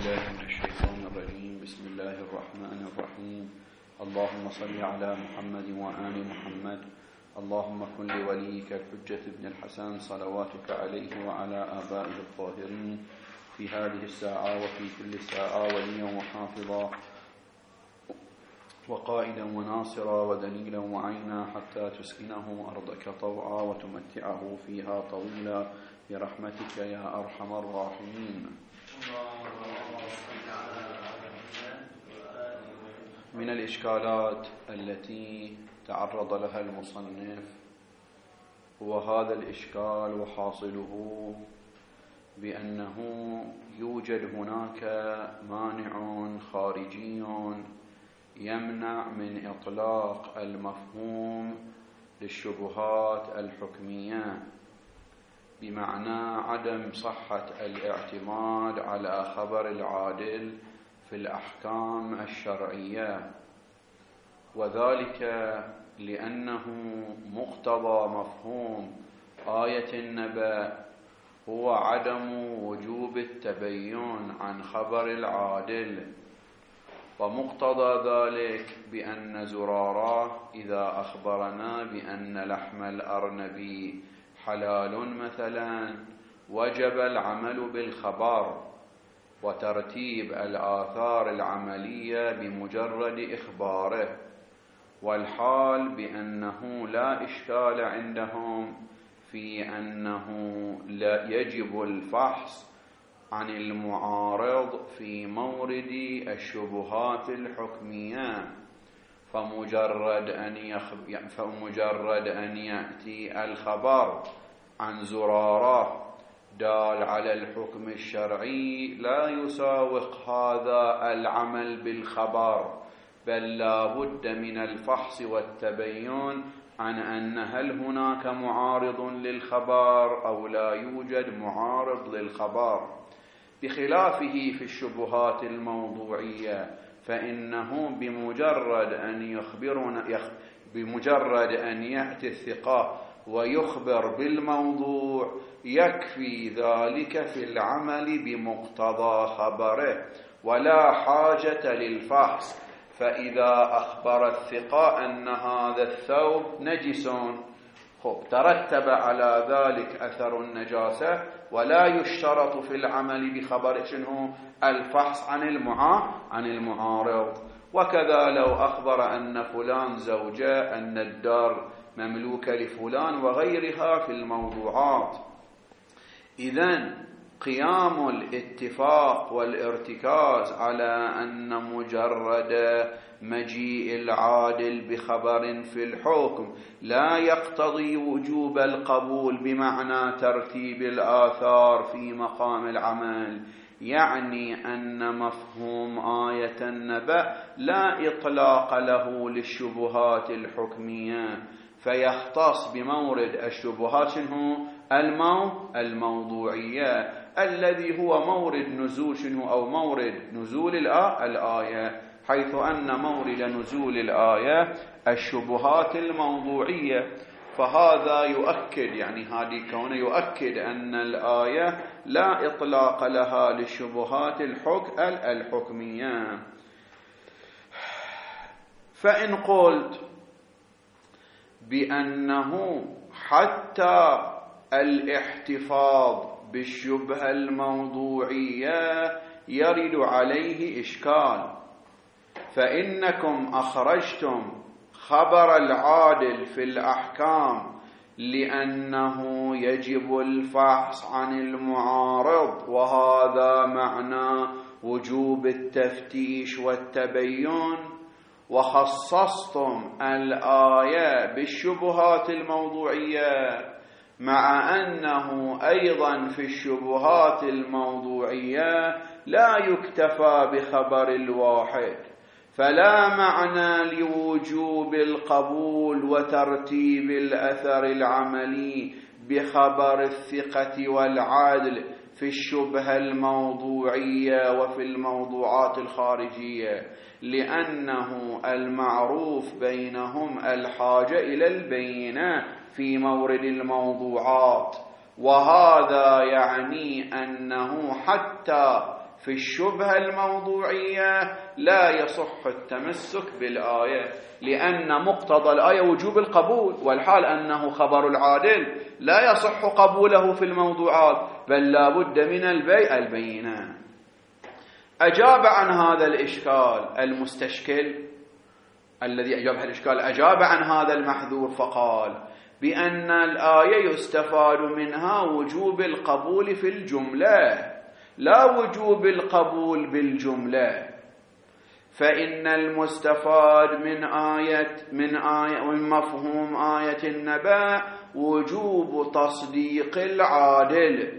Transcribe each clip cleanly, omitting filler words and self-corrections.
بالله من الشيطان الرجيم. بسم الله الرحمن الرحيم. اللهم صل على محمد وآل محمد. اللهم كن لوليك الحجة ابن الحسن صلواتك عليه وعلى آبائه الطاهرين في هذه الساعة وفي كل ساعة وليا وحافظا وقائدا وناصرا ودليلا وعينا حتى تسكنه أرضك طوعا وتمتعه فيها طويلا برحمتك يا أرحم الراحمين. من الإشكالات التي تعرض لها المصنف هو هذا الإشكال وحاصله بأنه يوجد هناك مانع خارجي يمنع من إطلاق المفهوم للشبهات الحكمية، بمعنى عدم صحة الاعتماد على خبر العادل في الأحكام الشرعية، وذلك لأنه مقتضى مفهوم آية النبأ هو عدم وجوب التبين عن خبر العادل، ومقتضى ذلك بأن زرارة إذا أخبرنا بأن لحم الأرنب حلال مثلا وجب العمل بالخبر وترتيب الآثار العملية بمجرد إخباره، والحال بأنه لا إشكال عندهم في أنه لا يجب الفحص عن المعارض في مورد الشبهات الحكمية، فمجرد أن يأتي الخبر عن زرارة دال على الحكم الشرعي لا يساوق هذا العمل بالخبر، بل لا بد من الفحص والتبين عن أن هل هناك معارض للخبر أو لا يوجد معارض للخبر، بخلافه في الشبهات الموضوعية فإنه بمجرد أن يأتي الثقة ويخبر بالموضوع يكفي ذلك في العمل بمقتضى خبره ولا حاجة للفحص. فإذا أخبر الثقة أن هذا الثوب نجس، ترتب على ذلك أثر النجاسة ولا يشترط في العمل بخبر الفحص عن المعارض. وكذا لو أخبر أن فلان زوجة أن الدار مملوكة لفلان وغيرها في الموضوعات، إذن قيام الاتفاق والارتكاز على أن مجرد مجيء العادل بخبر في الحكم لا يقتضي وجوب القبول بمعنى ترتيب الآثار في مقام العمل، يعني أن مفهوم آية النبأ لا إطلاق له للشبهات الحكمية، فيختص بمورد الشبهات الموضوعية الذي هو مورد نزول أو مورد نزول الآية، حيث أن مورد نزول الآية الشبهات الموضوعية. فهذا يؤكد، يعني هذه كونه يؤكد أن الآية لا إطلاق لها للشبهات الحكمية. فإن قلت بأنه حتى الاحتفاظ بالشبهة الموضوعية يرد عليه إشكال، فإنكم أخرجتم خبر العادل في الأحكام لأنه يجب الفحص عن المعارض، وهذا معنى وجوب التفتيش والتبين، وخصصتم الآية بالشبهات الموضوعية، مع أنه أيضا في الشبهات الموضوعية لا يكتفى بخبر الواحد، فلا معنى لوجوب القبول وترتيب الأثر العملي بخبر الثقة والعدل في الشبهة الموضوعية وفي الموضوعات الخارجية، لأنه المعروف بينهم الحاجة إلى البينة في مورد الموضوعات، وهذا يعني أنه حتى في الشبهة الموضوعية لا يصح التمسك بالآية، لأن مقتضى الآية وجوب القبول، والحال أنه خبر العادل لا يصح قبوله في الموضوعات، بل لا بد من البينة. أجاب عن هذا الإشكال المستشكل الذي أجاب الإشكال، أجاب عن هذا المحذور فقال بأن الآية يستفاد منها وجوب القبول في الجملة لا وجوب القبول بالجملة، فإن المستفاد من مفهوم آية النبأ وجوب تصديق العادل،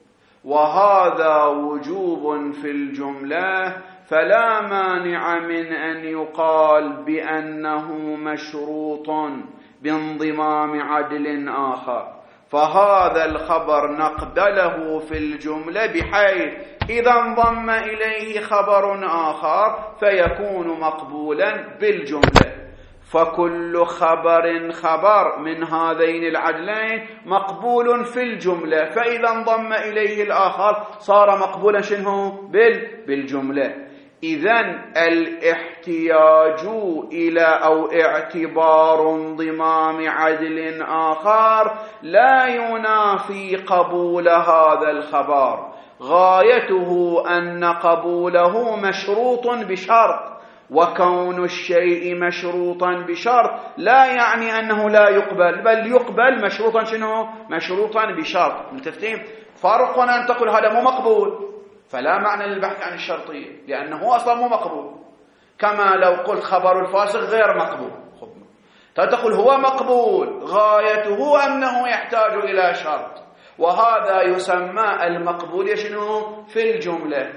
وهذا وجوب في الجملة، فلا مانع من أن يقال بأنه مشروط بانضمام عدل آخر، فهذا الخبر نقبله في الجملة بحيث إذا انضم إليه خبر آخر فيكون مقبولا بالجملة، فكل خبر من هذين العدلين مقبول في الجملة، فإذا انضم إليه الآخر صار مقبولا شنو بالجملة. إذن الاحتياج إلى أو اعتبار انضمام عدل آخر لا ينافي قبول هذا الخبر، غايته أن قبوله مشروط بشرط، وكون الشيء مشروطا بشرط لا يعني أنه لا يقبل، بل يقبل مشروطا شنو؟ مشروطا بشرط. متفقين؟ فرق أن تقول هذا مو مقبول، فلا معنى للبحث عن الشرطية لأنه أصلا مو مقبول، كما لو قلت خبر الفاسق غير مقبول، تقول هو مقبول غايته أنه يحتاج إلى شرط، وهذا يسمى المقبول شنو؟ في الجملة.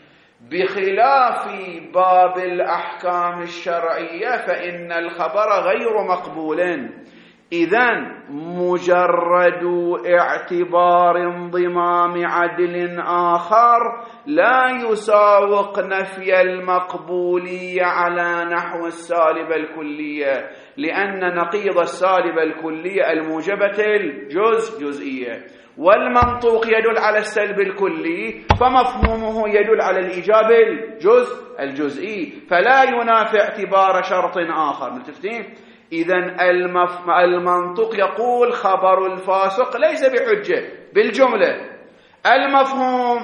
بخلاف باب الأحكام الشرعية فإن الخبر غير مقبول، إذن مجرد اعتبار انضمام عدل آخر لا يساوق نفي المقبولية على نحو السالبة الكلية، لأن نقيض السالبة الكلية الموجبة الجزئية، والمنطوق يدل على السلب الكلي فمفهومه يدل على الإيجاب الجزئي، فلا ينافي اعتبار شرط آخر. متفقين؟ إذن المنطق يقول خبر الفاسق ليس بحجة بالجملة، المفهوم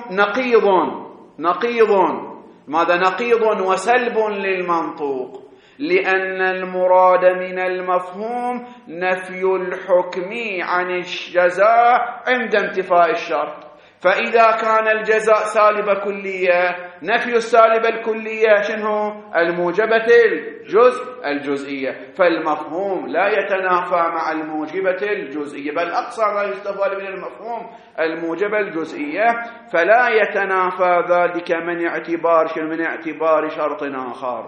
نقيض ماذا؟ نقيض وسلب للمنطوق، لأن المراد من المفهوم نفي الحكم عن الجزاء عند انتفاء الشرط، فإذا كان الجزاء سالبة كلية نفي السالبة الكلية شنو؟ الموجبة الجزئية، فالمفهوم لا يتنافى مع الموجبة الجزئية، بل أقصى ما يستفاد من المفهوم الموجبة الجزئية، فلا يتنافى ذلك من اعتبار شرط آخر.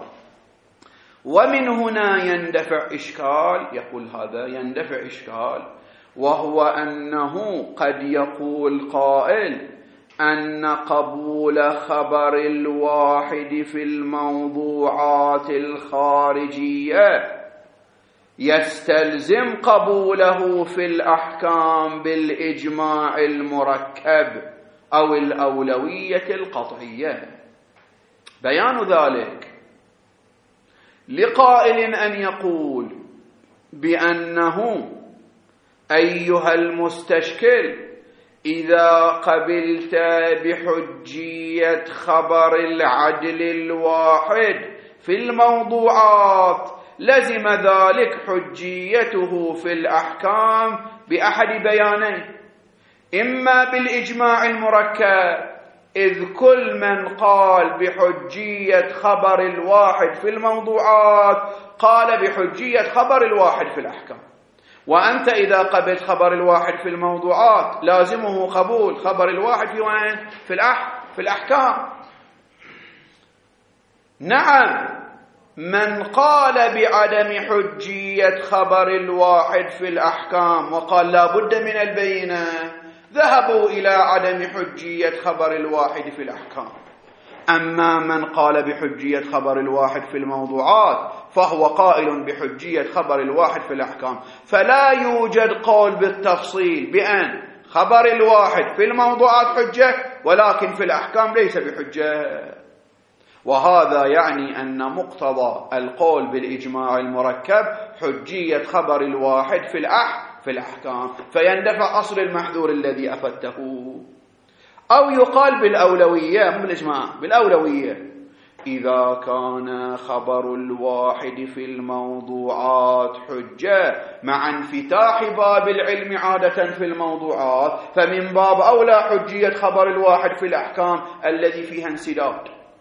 ومن هنا يندفع إشكال، يقول هذا يندفع إشكال، وهو أنه قد يقول قائل أن قبول خبر الواحد في الموضوعات الخارجية يستلزم قبوله في الأحكام بالإجماع المركب أو الأولوية القطعية. بيان ذلك لقائل أن يقول بأنه أيها المستشكل إذا قبلت بحجية خبر العدل الواحد في الموضوعات لزم ذلك حجيته في الأحكام بأحد بيانين، إما بالإجماع المركب، إذ كل من قال بحجية خبر الواحد في الموضوعات قال بحجية خبر الواحد في الأحكام، وأنت إذا قبلت خبر الواحد في الموضوعات لازمه قبول خبر الواحد في وين؟ في الأحكام. نعم، من قال بعدم حجية خبر الواحد في الأحكام وقال لا بد من البينة ذهبوا إلى عدم حجية خبر الواحد في الأحكام. أما من قال بحجية خبر الواحد في الموضوعات فهو قائل بحجية خبر الواحد في الأحكام، فلا يوجد قول بالتفصيل بأن خبر الواحد في الموضوعات حجة، ولكن في الأحكام ليس بحجة. وهذا يعني أن مقتضى القول بالإجماع المركب حجية خبر الواحد في الأحكام، فيندفع أصل المحذور الذي أفدته. أو يقال بالأولوية، مو بالإجماع، بالأولوية، إذا كان خبر الواحد في الموضوعات حجة مع انفتاح باب العلم عادة في الموضوعات، فمن باب أولى حجية خبر الواحد في الأحكام الذي فيها انسداد،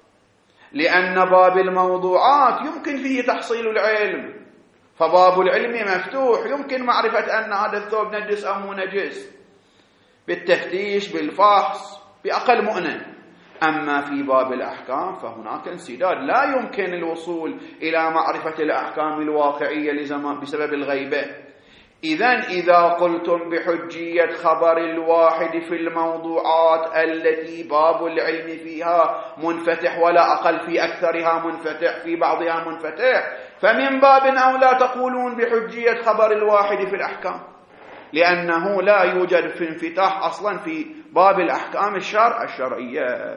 لأن باب الموضوعات يمكن فيه تحصيل العلم، فباب العلم مفتوح، يمكن معرفة أن هذا الثوب نجس أو مو نجس بالتفتيش بالفحص بأقل مؤنة. أما في باب الأحكام فهناك انسداد، لا يمكن الوصول إلى معرفة الأحكام الواقعية بسبب الغيبة. إذا قلتم بحجية خبر الواحد في الموضوعات التي باب العلم فيها منفتح، ولا أقل في أكثرها منفتح، في بعضها منفتح، فمن باب أولى تقولون بحجية خبر الواحد في الأحكام، لأنه لا يوجد في انفتاح أصلا في باب الأحكام الشرعية.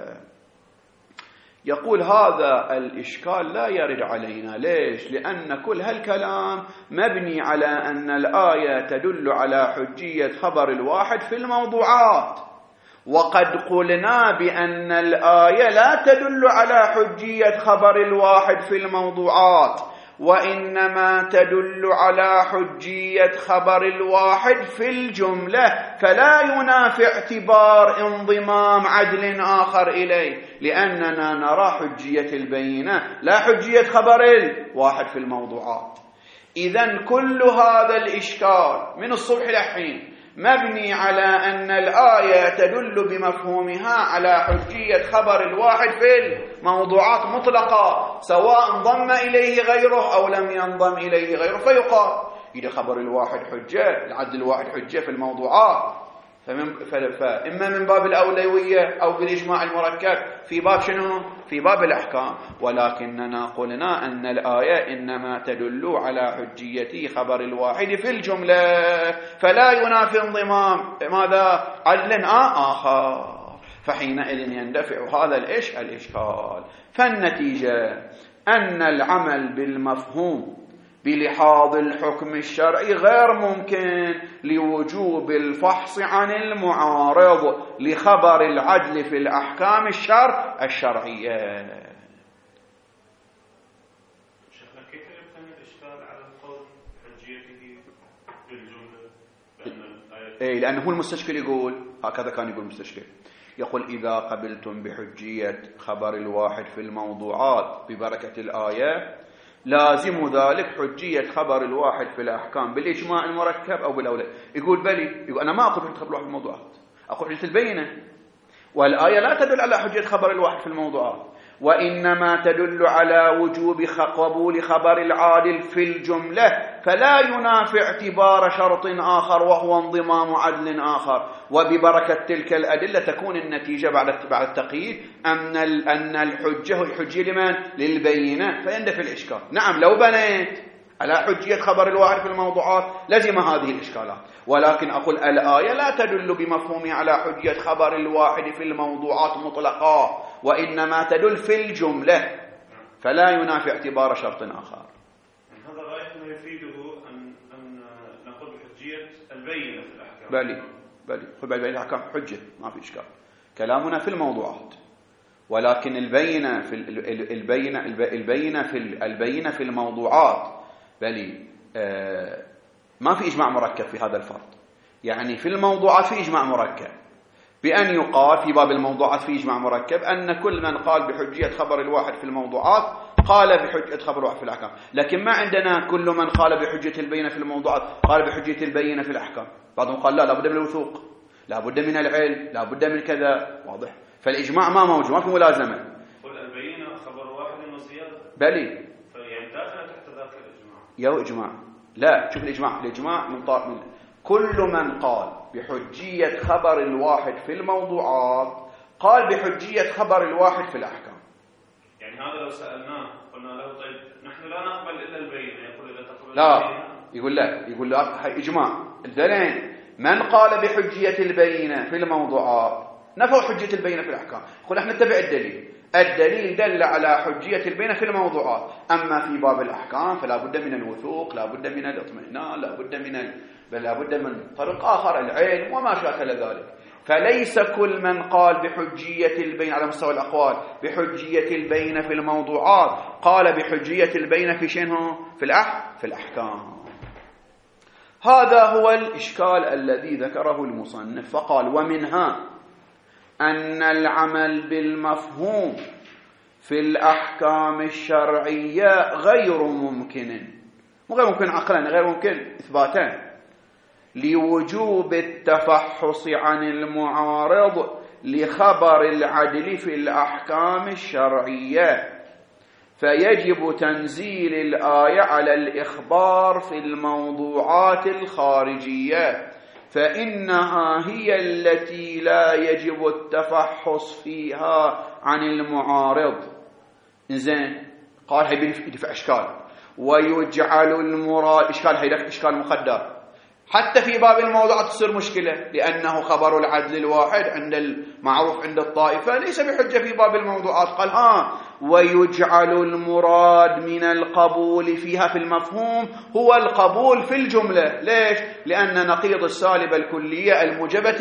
يقول هذا الإشكال لا يرد علينا. ليش؟ لأن كل هالكلام مبني على أن الآية تدل على حجية خبر الواحد في الموضوعات، وقد قلنا بأن الآية لا تدل على حجية خبر الواحد في الموضوعات، وإنما تدل على حجية خبر الواحد في الجملة، فلا ينافي اعتبار انضمام عدل آخر إليه، لأننا نرى حجية البينة لا حجية خبر الواحد في الموضوعات. إذن كل هذا الإشكال من الصبح للحين مبني على أن الآية تدل بمفهومها على حجية خبر الواحد في الموضوعات مطلقة، سواء انضم إليه غيره أو لم ينضم إليه غيره. فيقال إذا خبر الواحد حجة، العدل الواحد حجة في الموضوعات، فإما من باب الأولوية أو بالإجماع المركب في باب شنو؟ في باب الأحكام. ولكننا قلنا أن الآية إنما تدل على حجية خبر الواحد في الجملة، فلا ينافي انضمام ماذا؟ عدل آخر، فحينئذ يندفع هذا الإشكال. فالنتيجة أن العمل بالمفهوم بلحاظ الحكم الشرعي غير ممكن لوجوب الفحص عن المعارض لخبر العدل في الأحكام الشرعية. شيخنا كيف يمكن الإشكال على القول حجيته بالجملة؟ لأنه هو المستشكل يقول هكذا، كان يقول المستشكل، يقول إذا قبلتم بحجية خبر الواحد في الموضوعات ببركة الآية لازم ذلك حجية خبر الواحد في الأحكام بالإجماع المركب أو بالأولى. يقول بلي، يقول أنا ما أقول حجية خبر الواحد في الموضوعات، أقول حجية البينة، والآية لا تدل على حجية خبر الواحد في الموضوعات، وإنما تدل على وجوب قبول خبر العادل في الجملة، فلا ينافي اعتبار شرط آخر وهو انضمام عدل آخر. وببركة تلك الأدلة تكون النتيجة بعد التقييد أن الحجة لمن؟ للبينة، فيندفع الإشكال. نعم، لو بنيت على حجية خبر الواحد في الموضوعات لزم هذه الإشكالات، ولكن أقول الآية لا تدل بمفهومها على حجية خبر الواحد في الموضوعات مطلقا، وإنما تدل في الجملة، فلا ينافي اعتبار شرط آخر. هذا غاية ما يفيده أن نقول بحجية البينة في الأحكام. بلي خذ بالبينة الأحكام حجة، ما في إشكال، كلامنا في الموضوعات، ولكن البينة في الموضوعات بلي ما في إجماع مركب في هذا الفرض. يعني في الموضوعات في إجماع مركب، بأن يقال في باب الموضوعات في إجماع مركب أن كل من قال بحجية خبر الواحد في الموضوعات قال بحجية خبر الواحد في الأحكام، لكن ما عندنا كل من قال بحجية البينة في الموضوعات قال بحجية البينة في الأحكام. بعضهم قال لا بد من الوثوق، لا بد من العلم، لا بد من كذا. واضح؟ فالإجماع ما موجود، ما في ملازمة. قل البينة خبر واحد وزيادة. بلي، يعني داخل تحت ذاك الإجماع. يو إجماع، لا شوف الإجماع من طرف من كل من قال بحجية خبر الواحد في الموضوعات قال بحجية خبر الواحد في الأحكام. يعني هذا لو سألناه قلنا له طيب نحن لا نقبل إلا البينة، يقول إذا تقبل لا البينة. يقول لا، يقول لا، هاي إجماع. الدليل من قال بحجية البينة في الموضوعات نفوا حجية البينة في الأحكام، يقول احنا نتبع الدليل دل على حجية البينة في الموضوعات، أما في باب الأحكام فلا بد من الوثوق، لا بد من الاطمئنان، لا بد من طريق آخر، العلم وما شاكل ذلك. فليس كل من قال بحجية البينة على مستوى الأقوال بحجية البينة في الموضوعات قال بحجية البينة في شنو؟ في الأحكام. هذا هو الإشكال الذي ذكره المصنف، فقال: ومنها أن العمل بالمفهوم في الأحكام الشرعية غير ممكن عقلا، غير ممكن إثباتا، لوجوب التفحص عن المعارض لخبر العدل في الأحكام الشرعية، فيجب تنزيل الآية على الإخبار في الموضوعات الخارجية، فإنها هي التي لا يجب التفحص فيها عن المعارض. زين، قال هي بدفع إشكال، ويجعل المراد إشكال مقدر حتى في باب الموضوعات تصير مشكلة، لأنه خبر العدل الواحد عند المعروف عند الطائفة ليس بحجة في باب الموضوعات. قال ويجعل المراد من القبول فيها في المفهوم هو القبول في الجملة. ليش؟ لأن نقيض السالبة الكلية الموجبة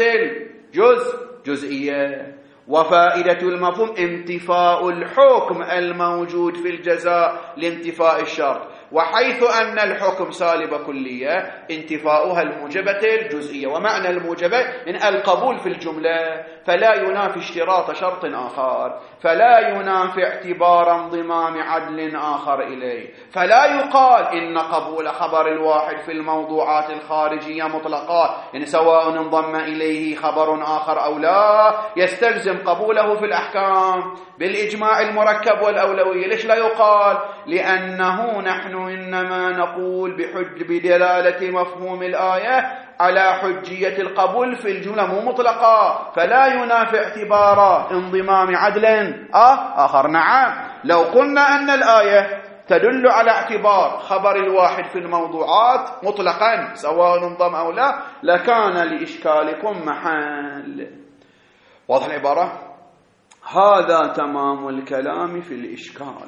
الجزئية، وفائدة المفهوم انتفاء الحكم الموجود في الجزاء لانتفاء الشرط، وحيث أن الحكم سالبة كلية انتفاؤها الموجبة الجزئية، ومعنى الموجبة من القبول في الجملة، فلا ينافي اشتراط شرط آخر، فلا ينافي اعتبار انضمام عدل آخر إليه، فلا يقال إن قبول خبر الواحد في الموضوعات الخارجية مطلقا، يعني سواء انضم إليه خبر آخر أو لا يستلزم قبوله في الأحكام بالإجماع المركب والأولوية. ليش لا يقال؟ لأنه نحن إنما نقول بدلالة مفهوم الآية على حجية القبول في الجملة مو مطلقة، فلا ينافي اعتبار انضمام عدل آخر. نعم، لو قلنا أن الآية تدل على اعتبار خبر الواحد في الموضوعات مطلقا سواء انضم أو لا لكان لإشكالكم محل. واضح العبارة؟ هذا تمام الكلام في الإشكال.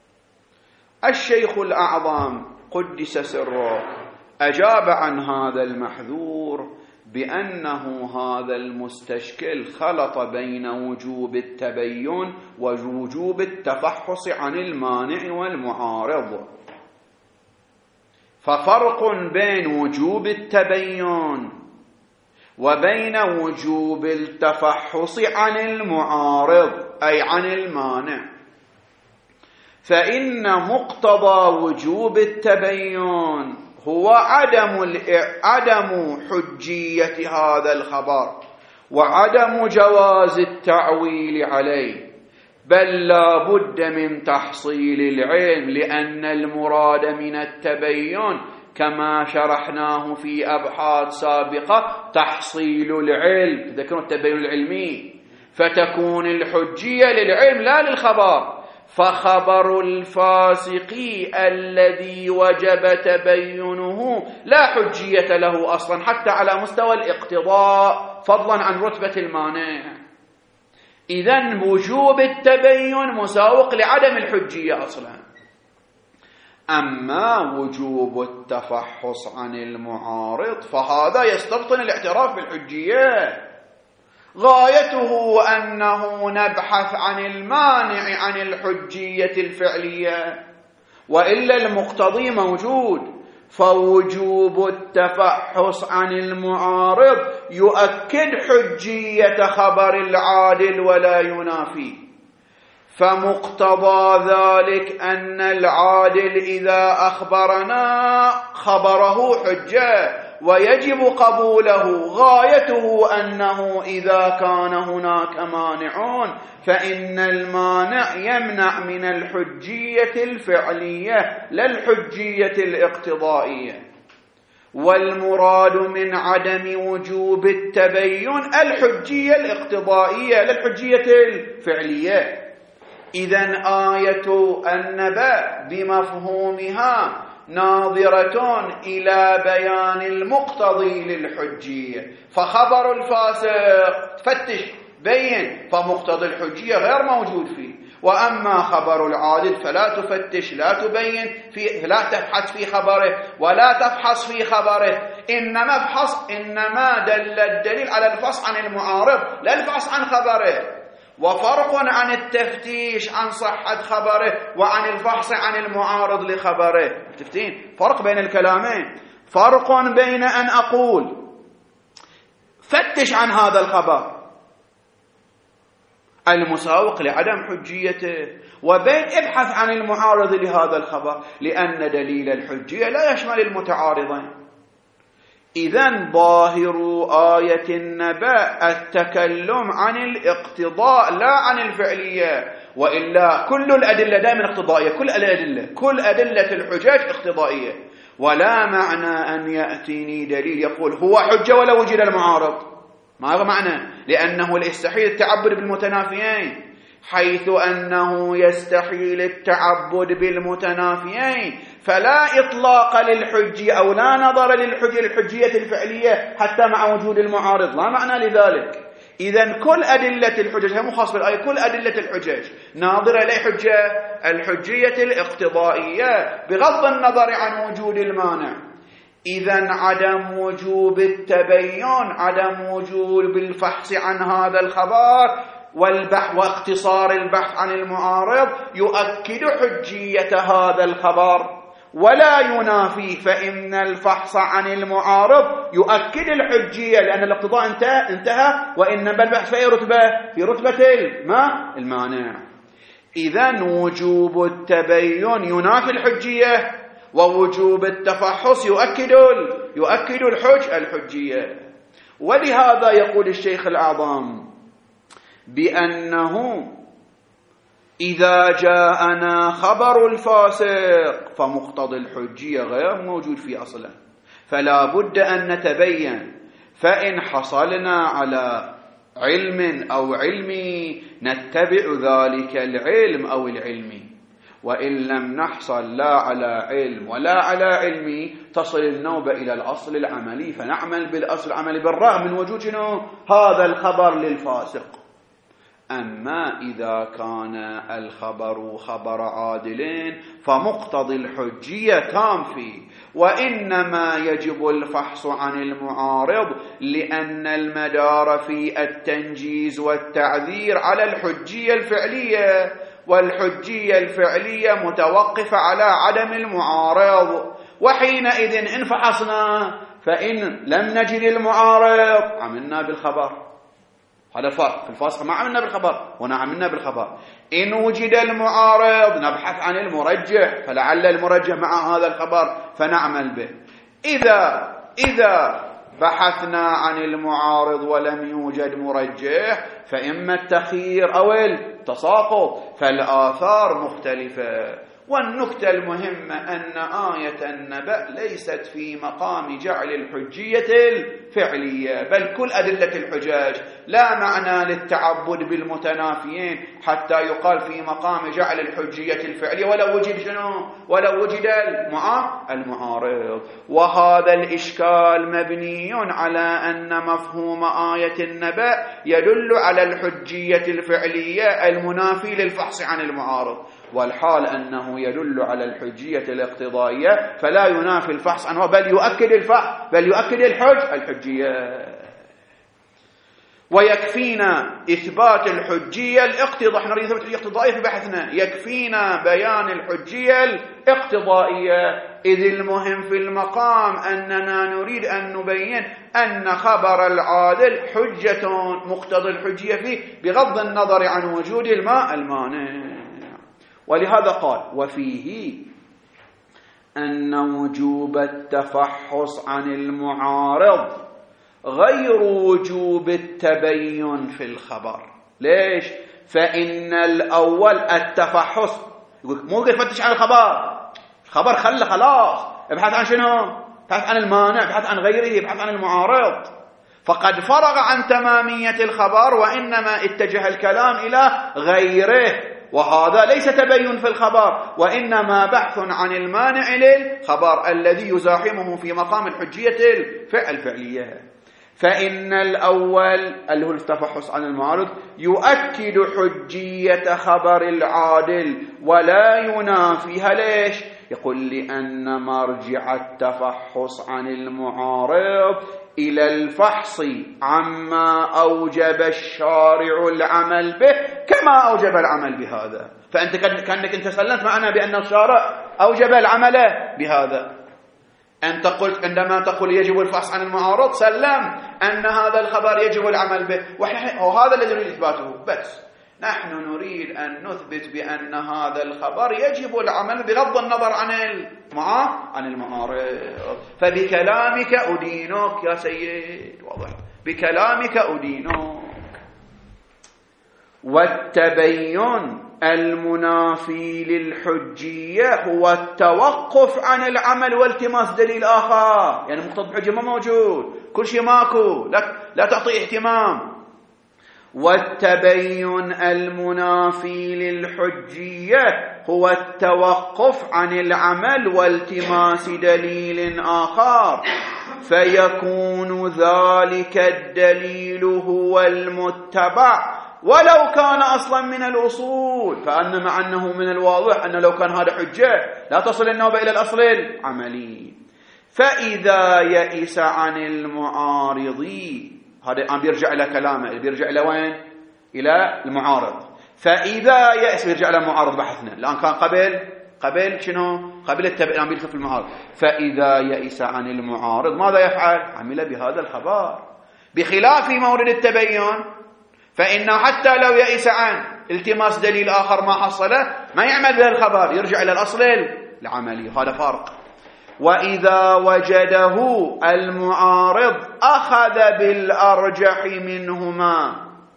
الشيخ الأعظم قدس سره أجاب عن هذا المحذور بأنه هذا المستشكل خلط بين وجوب التبين ووجوب التفحص عن المانع والمعارض، ففرق بين وجوب التبين وبين وجوب التفحص عن المعارض أي عن المانع. فإن مقتضى وجوب التبين هو عدم حجية هذا الخبر وعدم جواز التعويل عليه، بل لا بد من تحصيل العلم، لأن المراد من التبين كما شرحناه في أبحاث سابقة تحصيل العلم، تذكرون التبين العلمي، فتكون الحجية للعلم لا للخبر. فخبر الفاسق الذي وجب تبينه لا حجية له أصلا حتى على مستوى الاقتضاء، فضلا عن رتبة المانع. إذن وجوب التبين مساوق لعدم الحجية أصلا. أما وجوب التفحص عن المعارض فهذا يستبطن الاعتراف بالحجية، غايته أنه نبحث عن المانع عن الحجية الفعلية، وإلا المقتضي موجود. فوجوب التفحص عن المعارض يؤكد حجية خبر العادل ولا ينافي، فمقتضى ذلك أن العادل إذا أخبرنا خبره حجة ويجب قبوله، غايته أنه إذا كان هناك مانع فإن المانع يمنع من الحجية الفعلية لا الحجية الاقتضائية. والمراد من عدم وجوب التبين الحجية الاقتضائية لا الحجية الفعلية. إذن آية النبأ بمفهومها ناظرة إلى بيان المقتضي للحجية، فخبر الفاسق تفتش بين، فمقتضي الحجية غير موجود فيه. وأما خبر العادل فلا تفتش، لا تبين فيه، لا تبحث في خبره ولا تفحص في خبره، إنما دل الدليل على الفحص عن المعارض لا الفحص عن خبره. وفرق عن التفتيش عن صحة خبره وعن الفحص عن المعارض لخبره. تفتين فرق بين الكلامين، فرق بين أن أقول فتش عن هذا الخبر المساوق لعدم حجيته، وبين ابحث عن المعارض لهذا الخبر، لأن دليل الحجية لا يشمل المتعارضين. إذن ظاهر آية النبأ التكلم عن الاقتضاء لا عن الفعلية، وإلا كل الأدلة دائما اقتضائية، كل أدلة الحجاج اقتضائية، ولا معنى أن يأتيني دليل يقول هو حجة ولا وجد المعارض، ما هو معنى، لأنه يستحيل التعبد بالمتنافيين، حيث أنه يستحيل التعبد بالمتنافيين فلا إطلاق للحجية أو لا نظر للحجية الفعلية حتى مع وجود المعارض، لا معنى لذلك. إذن كل أدلة الحجج، هم خاص بالآية، كل أدلة الحجج ناظرة لحجة الحجية الاقتضائية بغض النظر عن وجود المانع. إذن عدم وجوب التبين، عدم وجوب الفحص عن هذا الخبر واختصار البحث عن المعارض يؤكد حجية هذا الخبر ولا ينافي، فإن الفحص عن المعارض يؤكد الحجية، لأن الاقتضاء انتهى، وإنما البحث في رتبة المانع. إذن وجوب التبين ينافي الحجية، ووجوب التفحص يؤكد الحجية. ولهذا يقول الشيخ الأعظم بأنه إذا جاءنا خبر الفاسق فمقتضى الحجية غير موجود فيه أصلا، فلا بد أن نتبين، فإن حصلنا على علم أو علمي نتبع ذلك العلم أو العلمي، وإن لم نحصل لا على علم ولا على علمي تصل النوبة إلى الأصل العملي، فنعمل بالأصل العملي بالرغم من وجود هذا الخبر للفاسق. أما إذا كان الخبر خبر عادل فمقتضي الحجية تام فيه، وإنما يجب الفحص عن المعارض، لأن المدار في التنجيز والتعذير على الحجية الفعلية، والحجية الفعلية متوقفة على عدم المعارض. وحينئذ إن فحصنا فإن لم نجد المعارض عملنا بالخبر، هذا فرق. في الفاسق ما عملنا بالخبر، هنا عملنا بالخبر. إن وجد المعارض نبحث عن المرجح، فلعل المرجح مع هذا الخبر فنعمل به. إذا بحثنا عن المعارض ولم يوجد مرجح فإما التخيير أو التساقط، فالآثار مختلفة. والنكتة المهمة أن آية النبأ ليست في مقام جعل الحجية الفعلية، بل كل أدلة الحجاج، لا معنى للتعبد بالمتنافيين حتى يقال في مقام جعل الحجية الفعلية ولو وجد المعارض. وهذا الإشكال مبني على أن مفهوم آية النبأ يدل على الحجية الفعلية المنافي للفحص عن المعارض، والحال أنه يدل على الحجية الاقتضائية فلا ينافي الفحص عنه، بل يؤكد الحجية. ويكفينا إثبات الحجية الاقتضائية، احنا نريد نثبت الاقتضائية في بحثنا، يكفينا بيان الحجية الاقتضائية، إذ المهم في المقام أننا نريد أن نبين أن خبر العادل حجة مقتضى الحجية فيه بغض النظر عن وجود المانع. ولهذا قال وفيه أن وجوب التفحص عن المعارض غير وجوب التبين في الخبر. ليش؟ فإن الأول التفحص، مو تفتش عن الخبر خلاص، ابحث عن شنو؟ ابحث عن المانع، ابحث عن غيره، ابحث عن المعارض. فقد فرغ عن تمامية الخبر، وإنما اتجه الكلام إلى غيره، وهذا ليس تبين في الخبر، وإنما بحث عن المانع للخبر الذي يزاحمه في مقام الحجية الفعلية. فإن الأول اللي هو التفحص عن المعارض يؤكد حجية خبر العادل ولا ينافيها. ليش؟ يقول لأن مرجع التفحص عن المعارض إلى الفحص عما أوجب الشارع العمل به كما أوجب العمل بهذا. فأنت كأنك أنت سلمت معنا بأن الشارع أوجب العمل بهذا. أنت قلت عندما تقول يجب الفحص عن المعارض سلم أن هذا الخبر يجب العمل به، وهذا الذي نريد إثباته. بس نحن نريد أن نثبت بأن هذا الخبر يجب العمل بغض النظر عن المعارض. فبكلامك أدينك يا سيد، واضح، بكلامك أدينك. والتبين المنافي للحجية هو التوقف عن العمل والتماس دليل آخر. يعني مقتضى الحجة ما موجود، كل شيء ماكو، لا تعطي اهتمام. والتبين المنافي للحجية هو التوقف عن العمل والتماس دليل آخر، فيكون ذلك الدليل هو المتبع ولو كان أصلا من الأصول. فأن مع أنه من الواضح أن لو كان هذا حجة لا تصل النوبة إلى الأصل العملي. فإذا يئس عن المعارضين، هذا عم بيرجع إلى كلامه، بيرجع إلى وين؟ إلى المعارض. فإذا يئس بيرجع إلى المعارض بحثنا الآن، كان قبل شنو؟ قبل التبين بيدخل في المعارض. فإذا يئس عن المعارض ماذا يفعل؟ عمل بهذا الخبر، بخلاف مورد التبين فإنه حتى لو يئس عن التماس دليل آخر ما حصله ما يعمل به الخبر، يرجع إلى الأصل العملي. هذا فرق. وإذا وجده المعارض أخذ بالأرجح منهما.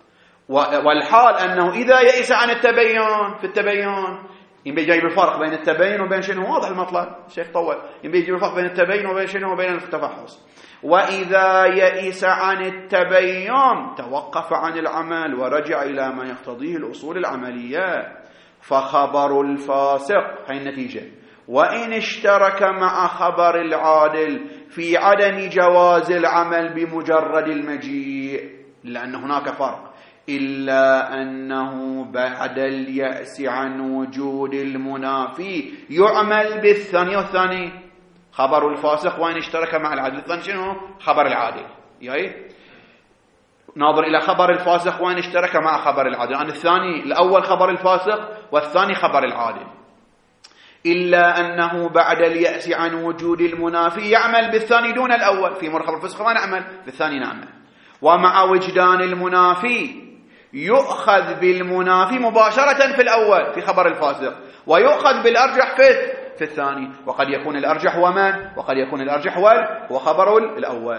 والحال أنه إذا يئس عن التبين، في التبين ينبي يجيب الفرق بين التبين وبين شنو؟ واضح المطلب، الشيخ طول، ينبي يجيب الفرق بين التبين وبين شنو؟ وبين التفحص. وإذا يئس عن التبين توقف عن العمل ورجع إلى ما يقتضيه الأصول العملية. فخبر الفاسق هي النتيجة. وإن اشترك مع خبر العادل في عدم جواز العمل بمجرد المجيء، لأن هناك فرق، إلا أنه بعد اليأس عن وجود المنافي يعمل بالثاني. والثاني خبر الفاسق وإن اشترك مع العادل. الثاني شنو؟ خبر العادل. يعني ناظر إلى خبر الفاسق وإن اشترك مع خبر العادل. عن الثاني، الأول خبر الفاسق والثاني خبر العادل. إلا أنه بعد اليأس عن وجود المنافي يعمل بالثاني دون الأول. في خبر الفاسق ما نعمل، بالثاني نعمل. ومع وجدان المنافي يؤخذ بالمنافي مباشرة في الأول في خبر الفاسق، ويؤخذ بالأرجح في الثاني. وقد يكون الأرجح وقد يكون الأرجح هو خبر الأول.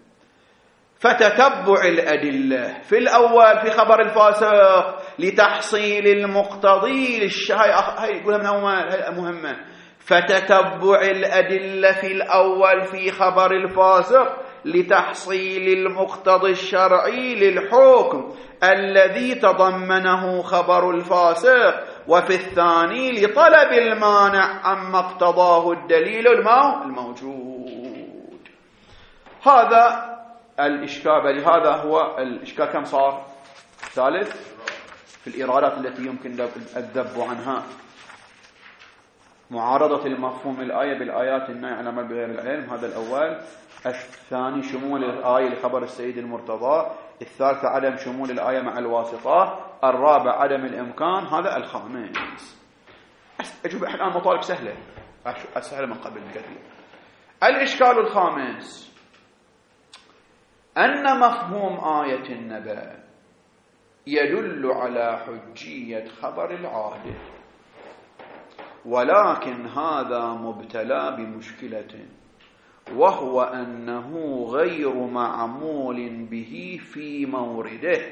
فتتبع الأدلة في الأول في خبر الفاسق لتحصيل المقتضي هاي يقولها من أول، هاي مهمة. فتتبع الأدلة في الأول في خبر الفاسق لتحصيل المقتضي الشرعي للحكم الذي تضمنه خبر الفاسق، وفي الثاني لطلب المانع عما اقتضاه الدليل الموجود. هذا الإشكال. لهذا هو الإشكال كم صار؟ ثالث في الإرادات التي يمكن الذب عنها: معارضة المفهوم الآية بالآيات النهي عن العمل بغير العلم، هذا الأول. الثاني شمول الآية لخبر السيد المرتضى. الثالث عدم شمول الآية مع الواسطة. الرابع عدم الإمكان. هذا الخامس. أجيب الآن مطالب سهلة أسهل من قبل كثير. الإشكال الخامس أن مفهوم آية النبأ يدل على حجية خبر العادل، ولكن هذا مبتلى بمشكلة، وهو أنه غير معمول به في مورده.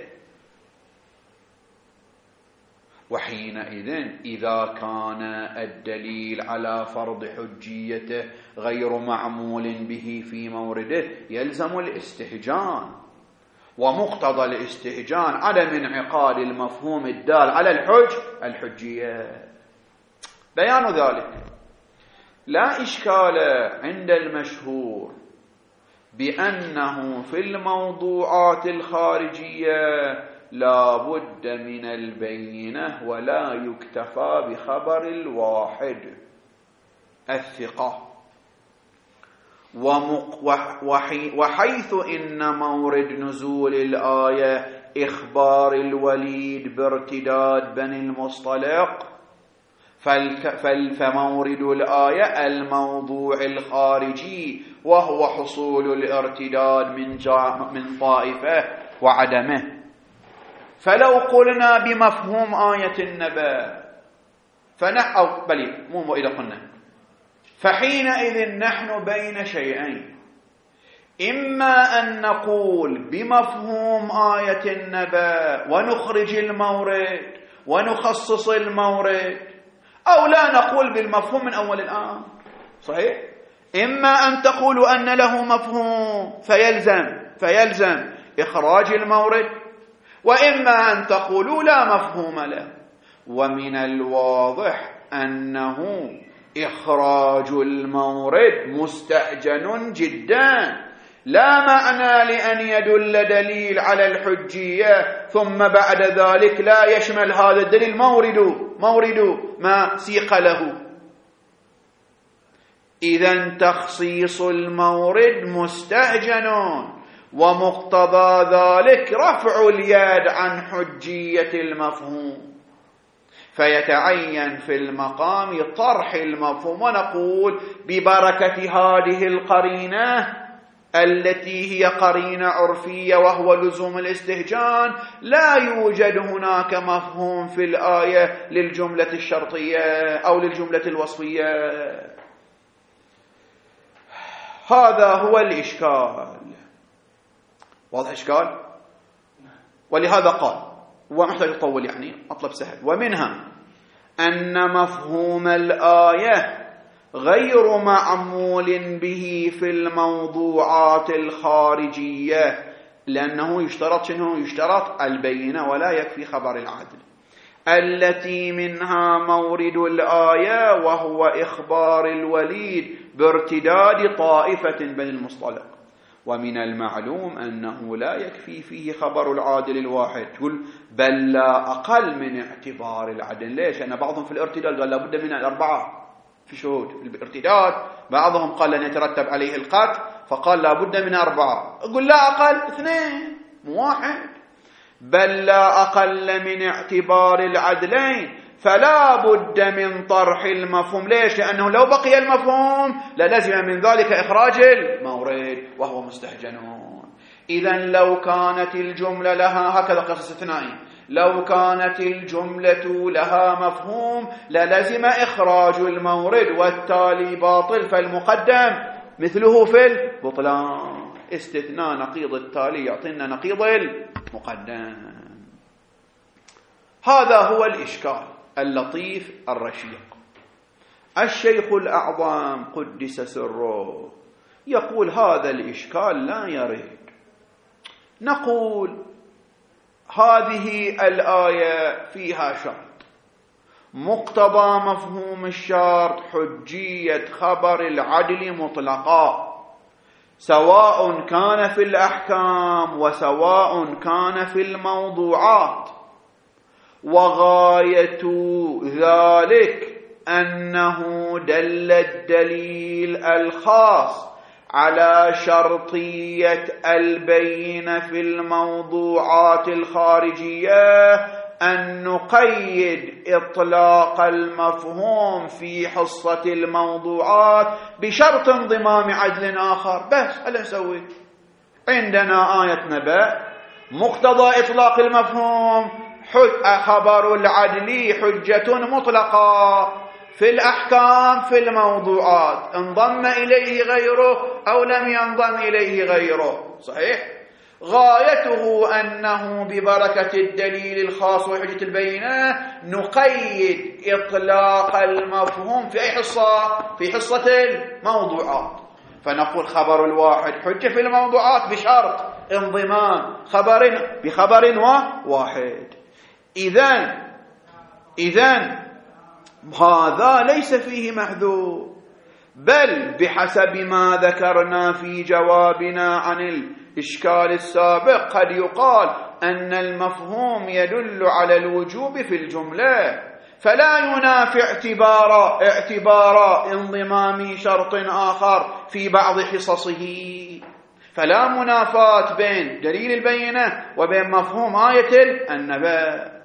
وحينئذ إذا كان الدليل على فرض حجيته غير معمول به في مورده يلزم الاستهجان. ومقتضى الاستهجان عدم انعقاد المفهوم الدال على الحجية. بيان ذلك: لا إشكال عند المشهور بأنه في الموضوعات الخارجية لا بد من البينة ولا يكتفى بخبر الواحد الثقة، وحيث إن مورد نزول الآية إخبار الوليد بارتداد بني المصطلق، فمورد الآية الموضوع الخارجي وهو حصول الارتداد من طائفة وعدمه. فلو قلنا بمفهوم آية النبأ فحينئذ نحن بين شيئين: إما أن نقول بمفهوم آية النبأ ونخرج المورد ونخصص المورد، أو لا نقول بالمفهوم من أول الآن. صحيح؟ إما أن تقولوا أن له مفهوم فيلزم إخراج المورد، وإما أن تقولوا لا مفهوم له. ومن الواضح أنه إخراج المورد مستأجن جدا، لا معنى لأن يدل دليل على الحجية ثم بعد ذلك لا يشمل هذا الدليل مورد ما سيق له. إذن تخصيص المورد مستأجن، ومقتضى ذلك رفع اليد عن حجية المفهوم، فيتعين في المقام طرح المفهوم، ونقول ببركة هذه القرينة التي هي قرينة عرفية وهو لزوم الاستهجان لا يوجد هناك مفهوم في الآية للجملة الشرطية أو للجملة الوصفية. هذا هو الإشكال. واضح إشكال؟ ولهذا قال، ومحتاج يطول يعني مطلب سهل: ومنها أن مفهوم الآية غير معمول به في الموضوعات الخارجية، لأنه يشترط البينة ولا يكفي خبر العدل، التي منها مورد الآية وهو إخبار الوليد بارتداد طائفة بني المصطلق. ومن المعلوم أنه لا يكفي فيه خبر العادل الواحد، تقول بل لا أقل من اعتبار العدل. ليش؟ لأن بعضهم في الارتداد قال لابد من الأربعة في شهود الارتداد، بعضهم قال لن يترتب عليه القتل فقال لابد من 4. أقول لا أقل 2 مو 1. بل لا أقل من اعتبار العدلين، فلا بد من طرح المفهوم. ليش؟ لأنه لو بقي المفهوم للزم من ذلك إخراج المورد وهو مستهجنون. إذن لو كانت الجملة لها هكذا قصص استثنائي، لو كانت الجملة لها مفهوم للزم إخراج المورد، والتالي باطل، فالمقدم مثله في البطلان. استثناء نقيض التالي يعطينا نقيض المقدم. هذا هو الإشكال اللطيف الرشيق. الشيخ الأعظم قدس سره يقول هذا الإشكال لا يريد. نقول هذه الآية فيها شرط، مقتضى مفهوم الشرط حجية خبر العدل مطلقا، سواء كان في الأحكام وسواء كان في الموضوعات، وغاية ذلك أنه دل الدليل الخاص على شرطية البينة في الموضوعات الخارجية أن نقيد إطلاق المفهوم في حصة الموضوعات بشرط انضمام عدل آخر. بس هل نسوي؟ عندنا آية نبأ مقتضى إطلاق المفهوم خبر العدل حجة مطلقة في الأحكام في الموضوعات، انضم إليه غيره أو لم ينضم إليه غيره. صحيح؟ غايته أنه ببركة الدليل الخاص وحجة البينة نقيد إطلاق المفهوم في أي حصة؟ في حصة الموضوعات. فنقول خبر الواحد حجة في الموضوعات بشرط انضمام بخبر واحد. إذن هذا ليس فيه محذور، بل بحسب ما ذكرنا في جوابنا عن الإشكال السابق قد يقال أن المفهوم يدل على الوجوب في الجملة، فلا ينافي اعتبار انضمام شرط آخر في بعض حصصه. فلا منافاة بين دليل البينة وبين مفهوم آية النبأ.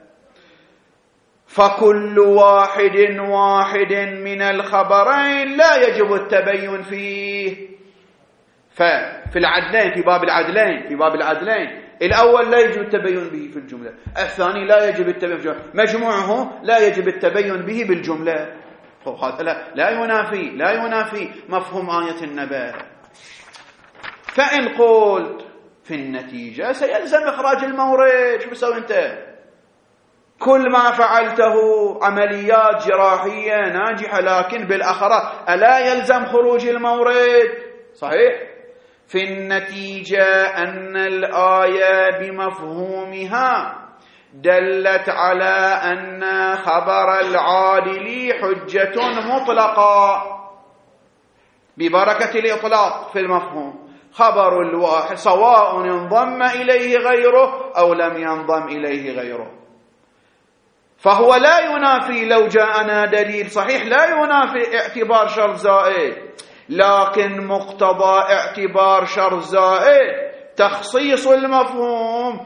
فكل واحد من الخبرين لا يجب التبين فيه. ففي العدلين، في باب العدلين الأول لا يجب التبين به في الجملة، الثاني لا يجب التبين في الجملة، مجموعه لا يجب التبين به بالجملة. هذا لا ينافي مفهوم آية النبأ. فإن قلت في النتيجة سيلزم إخراج المورد، شو بسوي أنت؟ كل ما فعلته عمليات جراحية ناجحة، لكن بالأخرى ألا يلزم خروج المورد؟ صحيح. في النتيجة أن الآية بمفهومها دلت على أن خبر العادل حجة مطلقة ببركة الإطلاق في المفهوم. خبر الواحد سواء انضم إليه غيره أو لم ينضم إليه غيره، فهو لا ينافي لو جاءنا دليل صحيح، لا ينافي اعتبار شرط زائد، لكن مقتضى اعتبار شرط زائد تخصيص المفهوم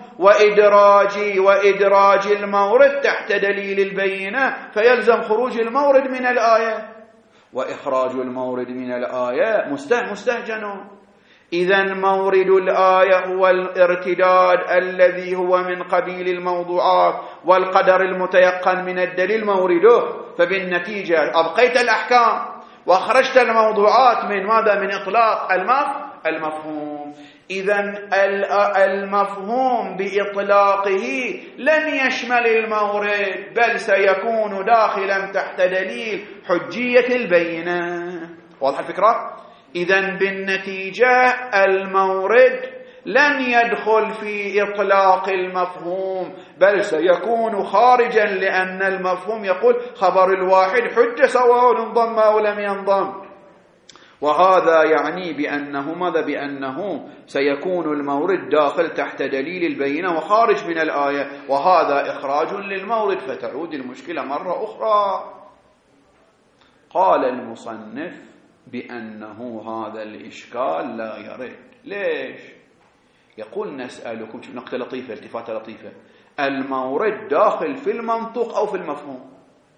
وإدراج المورد تحت دليل البينة، فيلزم خروج المورد من الآية، وإخراج المورد من الآية مستهجن. إذن مورد الآية هو الارتداد الذي هو من قبيل الموضوعات، والقدر المتيقن من الدليل مورده. فبالنتيجة أبقيت الأحكام وأخرجت الموضوعات من ماذا؟ من إطلاق المفهوم. إذن المفهوم بإطلاقه لن يشمل المورد، بل سيكون داخلا تحت دليل حجية البينة. واضح الفكرة؟ إذن بالنتيجة المورد لن يدخل في إطلاق المفهوم، بل سيكون خارجا، لأن المفهوم يقول خبر الواحد حجة سواء انضم أو لم ينضم. وهذا يعني بأنه سيكون المورد داخل تحت دليل البينة وخارج من الآية، وهذا إخراج للمورد، فتعود المشكلة مرة أخرى. قال المصنف بأنه هذا الإشكال لا يرد. ليش؟ يقول نسألكم، شوف نقطة لطيفة، التفاتة لطيفة، المورد داخل في المنطق أو في المفهوم؟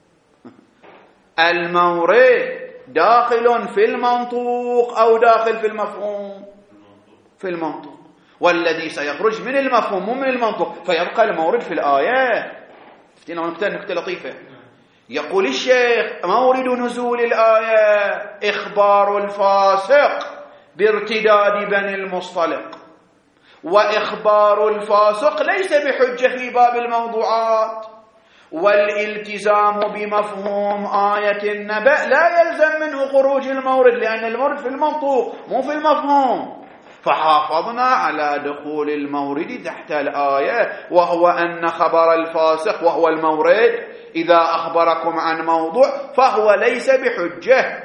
المورد داخل في المنطوق أو داخل في المفهوم؟ في المنطق. والذي سيخرج من المفهوم مو من المنطق، فيبقى المورد في الآية. فتينا نقطة لطيفة. يقول الشيخ مورد نزول الآية إخبار الفاسق بارتداد بني المصطلق، وإخبار الفاسق ليس بحجة في باب الموضوعات، والالتزام بمفهوم آية النبأ لا يلزم منه خروج المورد، لأن المورد في المنطوق مو في المفهوم. فحافظنا على دخول المورد تحت الآية، وهو أن خبر الفاسق وهو المورد إذا أخبركم عن موضوع فهو ليس بحجة.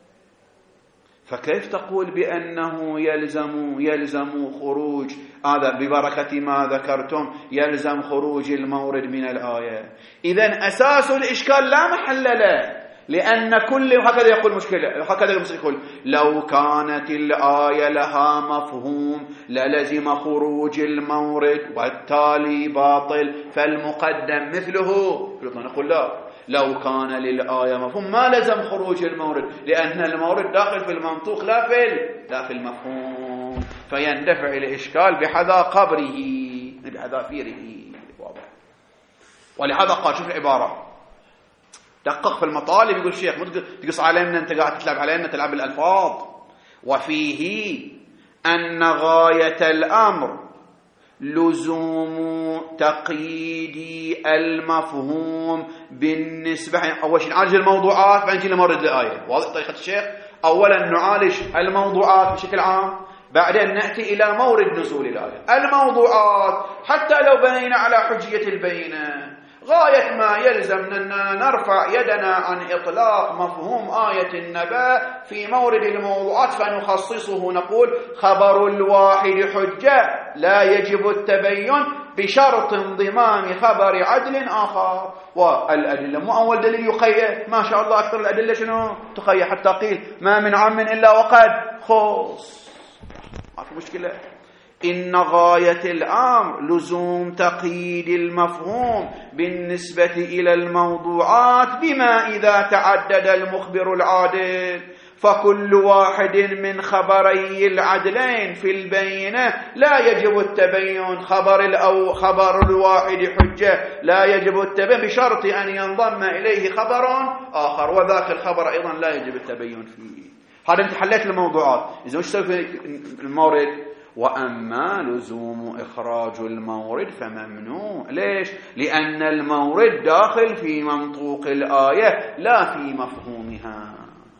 فكيف تقول بأنه يلزم خروج هذا ببركة ما ذكرتم، يلزم خروج المورد من الآية؟ إذن أساس الإشكال لا محل له، لأن كل هكذا يقول مشكلة، هكذا يقول لو كانت الآية لها مفهوم للزم خروج المورد والتالي باطل، فالمقدم مثله. نقول لا، لو كان للآية مفهوم ما لزم خروج المورد، لأن المورد داخل في المنطوق لا في المفهوم، فيندفع الإشكال بحذافيره. واضح. ولهذا قال، شوف العبارة، دقق في المطالب. يقول الشيخ مو تقص علينا، انت قاعد تلعب علينا، تلعب بالألفاظ. وفيه أن غاية الأمر لزوم تقييد المفهوم بالنسبة. أول شيء نعالج الموضوعات، بعدين نجي لمورد الآية. واضح طريقة الشيخ؟ أولا نعالج الموضوعات بشكل عام، بعدين نأتي إلى مورد نزول الآية. الموضوعات حتى لو بنينا على حجية البينة، غاية ما يلزم أننا نرفع يدنا عن إطلاق مفهوم آية النبأ في مورد الموضوعات فنخصصه، نقول خبر الواحد حجة لا يجب التبين بشرط انضمام خبر عدل آخر. والأدلة مو أول دليل يقيد، ما شاء الله أكثر الأدلة شنو تقيد، حتى قيل ما من عام إلا وقد خص. ما في مشكلة. إن غاية الأمر لزوم تقييد المفهوم بالنسبة إلى الموضوعات بما إذا تعدد المخبر العادل، فكل واحد من خبري العدلين في البينة لا يجب التبين. خبر الواحد حجة لا يجب التبين بشرط أن ينضم إليه خبر آخر، وذاك الخبر أيضا لا يجب التبين فيه. هذا انت حليت الموضوعات. إذا وش تسوي في المورد؟ وأما لزوم إخراج المورد فممنوع. ليش؟ لأن المورد داخل في منطوق الآية لا في مفهومها.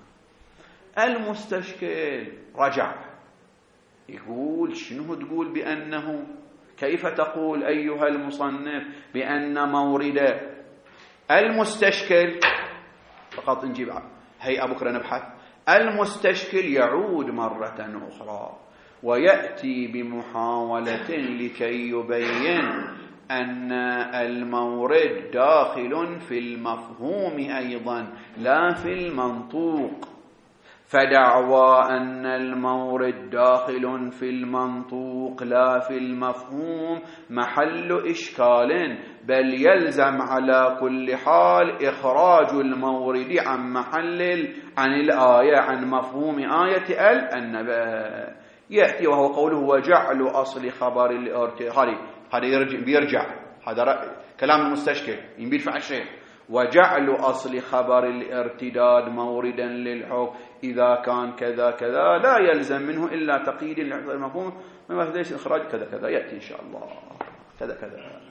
المستشكل رجع يقول شنو تقول بأنه، كيف تقول أيها المصنف بأن مورد المستشكل، فقط نجيب هيئة بكرة نبحث. المستشكل يعود مرة أخرى ويأتي بمحاولة لكي يبين أن المورد داخل في المفهوم أيضا لا في المنطوق. فدعوى أن المورد داخل في المنطوق لا في المفهوم محل إشكال، بل يلزم على كل حال إخراج المورد عن الآية، عن مفهوم آية النبأ. يأتي وهو قوله وجعل أصل خبر الارتداد. هذا بيرجع، هذا كلام المستشكل ينبير الشيخ. وجعل أصل خبر الارتداد موردا للحكم إذا كان كذا كذا لا يلزم منه إلا تقييد المفهوم مما ليس إخراج كذا كذا. يأتي إن شاء الله كذا كذا.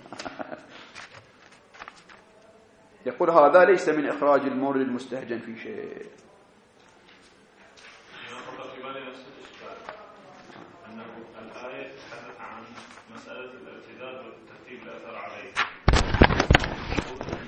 يقول هذا ليس من إخراج المورد المستهجن في شيء. الآية تتحدث عن مسألة الارتداد والترتيب الأثر عليه.